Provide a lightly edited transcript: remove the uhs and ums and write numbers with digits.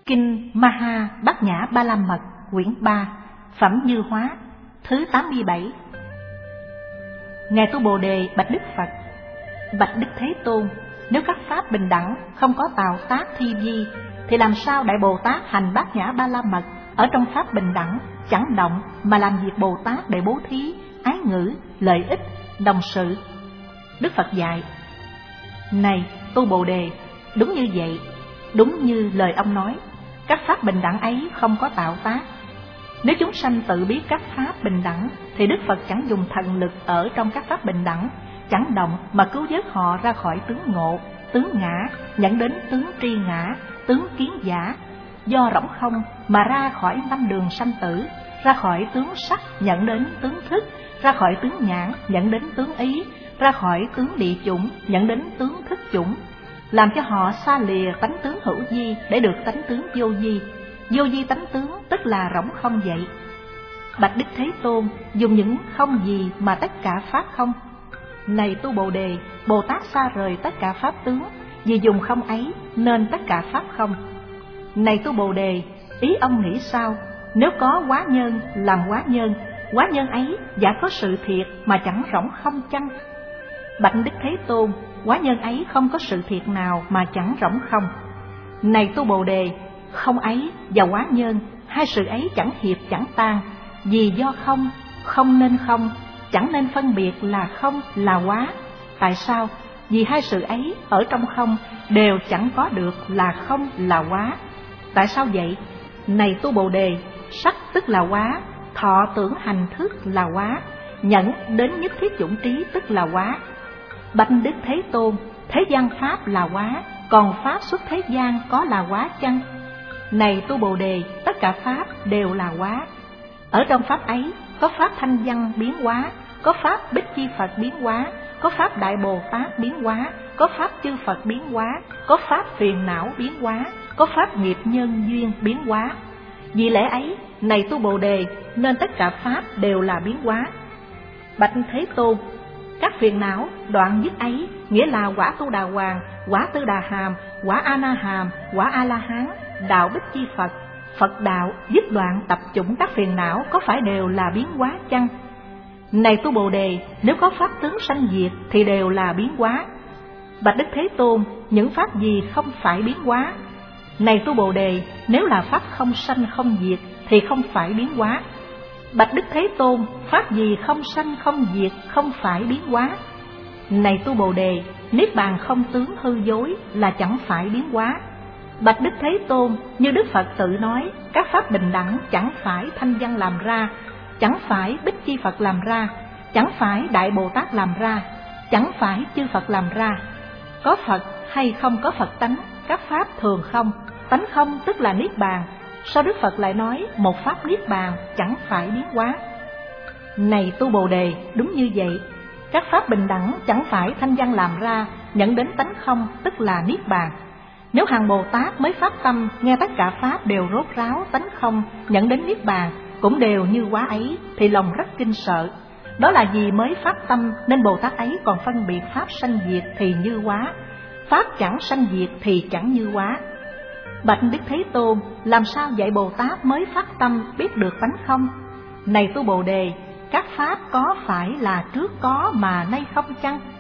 Kinh Maha Bát Nhã Ba La Mật quyển 3 Phẩm Như Hóa thứ 87. Ngài Tu Bồ Đề bạch Đức Phật: Bạch Đức Thế Tôn, nếu các pháp bình đẳng không có tạo tác thi vi, thì làm sao Đại Bồ Tát hành Bát Nhã Ba La Mật ở trong pháp bình đẳng chẳng động mà làm việc Bồ Tát để bố thí, ái ngữ, lợi ích, đồng sự? Đức Phật dạy: Này Tu Bồ Đề, đúng như vậy, đúng như lời ông nói, các pháp bình đẳng ấy không có tạo tác. Nếu chúng sanh tự biết các pháp bình đẳng, thì Đức Phật chẳng dùng thần lực ở trong các pháp bình đẳng, chẳng động mà cứu vớt họ ra khỏi tướng ngộ, tướng ngã, dẫn đến tướng tri ngã, tướng kiến giả, do rỗng không mà ra khỏi năm đường sanh tử, ra khỏi tướng sắc dẫn đến tướng thức, ra khỏi tướng nhãn dẫn đến tướng ý, ra khỏi tướng địa chủng dẫn đến tướng thức chủng, làm cho họ xa lìa tánh tướng hữu vi để được tánh tướng vô vi. Vô vi tánh tướng tức là rỗng không vậy. Bạch Đức Thế Tôn, dùng những không gì mà tất cả pháp không? Này Tu Bồ Đề, Bồ Tát xa rời tất cả pháp tướng, vì dùng không ấy nên tất cả pháp không. Này Tu Bồ Đề, ý ông nghĩ sao? Nếu có hóa nhân làm hóa nhân ấy giả có sự thiệt mà chẳng rỗng không chăng? Bạch Đức Thế Tôn, hóa nhân ấy không có sự thiệt nào mà chẳng rỗng không. Này Tu Bồ Đề, không ấy và hóa nhân, hai sự ấy chẳng hiệp chẳng tan, vì do không nên không, chẳng nên phân biệt là không là hóa. Tại sao? Vì hai sự ấy ở trong không đều chẳng có được là không là hóa. Tại sao vậy? Này Tu Bồ Đề, sắc tức là hóa, thọ tưởng hành thức là hóa, nhẫn đến nhất thiết chủng trí tức là hóa. Bạch Đức Thế Tôn, thế gian pháp là hóa, còn pháp xuất thế gian có là hóa chăng? Này Tu Bồ Đề, tất cả pháp đều là hóa. Ở trong pháp ấy có pháp thanh văn biến hóa, có pháp Bích Chi Phật biến hóa, có pháp Đại Bồ Tát biến hóa, có pháp chư Phật biến hóa, có pháp phiền não biến hóa, có pháp nghiệp nhân duyên biến hóa. Vì lẽ ấy, này Tu Bồ Đề, nên tất cả pháp đều là biến hóa. Bạch Thế Tôn, các phiền não đoạn dứt ấy nghĩa là quả Tu Đà Hoàng, quả Tư Đà Hàm, quả A Na Hàm, quả A La Hán, đạo Bích Chi Phật, Phật đạo dứt đoạn tập chủng các phiền não có phải đều là biến hóa chăng? Này Tu Bồ Đề, nếu có pháp tướng sanh diệt thì đều là biến hóa. Bạch Đức Thế Tôn, những pháp gì không phải biến hóa? Này Tu Bồ Đề, nếu là pháp không sanh không diệt thì không phải biến hóa. Bạch Đức Thế Tôn, pháp gì không sanh không diệt không phải biến hóa? Này Tu Bồ Đề, niết bàn không tướng hư dối là chẳng phải biến hóa. Bạch Đức Thế Tôn, như Đức Phật tự nói, các pháp bình đẳng chẳng phải thanh văn làm ra, chẳng phải Bích Chi Phật làm ra, chẳng phải Đại Bồ Tát làm ra, chẳng phải chư Phật làm ra. Có Phật hay không có Phật tánh, các pháp thường không, tánh không tức là niết bàn. Sao Đức Phật lại nói một pháp niết bàn chẳng phải biến hóa? Này Tu Bồ Đề, đúng như vậy, các pháp bình đẳng chẳng phải thanh văn làm ra, dẫn đến tánh không tức là niết bàn. Nếu hàng Bồ Tát mới phát tâm nghe tất cả pháp đều rốt ráo tánh không dẫn đến niết bàn cũng đều như hóa ấy, thì lòng rất kinh sợ. Đó là vì mới phát tâm nên Bồ Tát ấy còn phân biệt pháp sanh diệt thì như hóa, pháp chẳng sanh diệt thì chẳng như hóa. Bạch Đức Thế Tôn, làm sao vậy Bồ Tát mới phát tâm biết được tánh không? Này Tu Bồ Đề, các pháp có phải là trước có mà nay không chăng?